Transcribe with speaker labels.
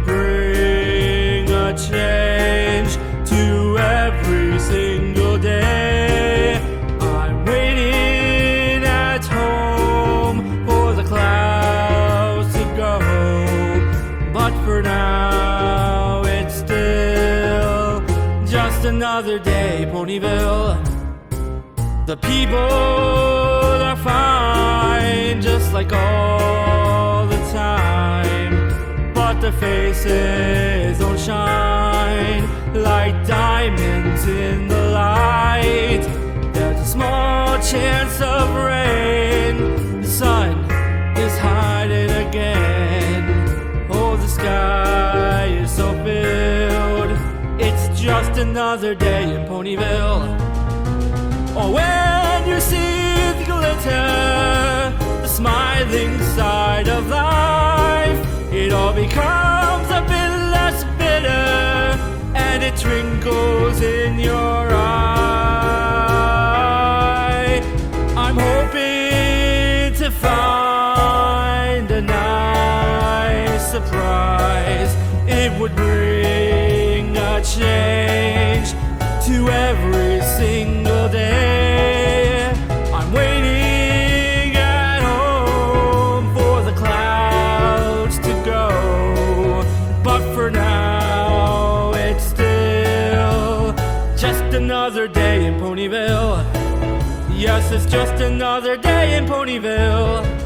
Speaker 1: would bring a change to every single day. I'm waiting at home for the clouds to go, but for now it's still just another day, Ponyville. The people are fine, just like all the time, but their faces don't shine like diamonds in the light. There's a small chance of rain. The sun is hiding again. Oh, the sky is so filled. It's just another day in Ponyville. Oh, when you see the glitter, the smiling side of life, it all becomes a bit less bitter, and it twinkles in your eye. I'm hoping to find a nice surprise. It would bring a change to every single day. I'm waiting at home for the clouds to go, but for now it's still just another day in Ponyville. Yes, it's just another day in Ponyville.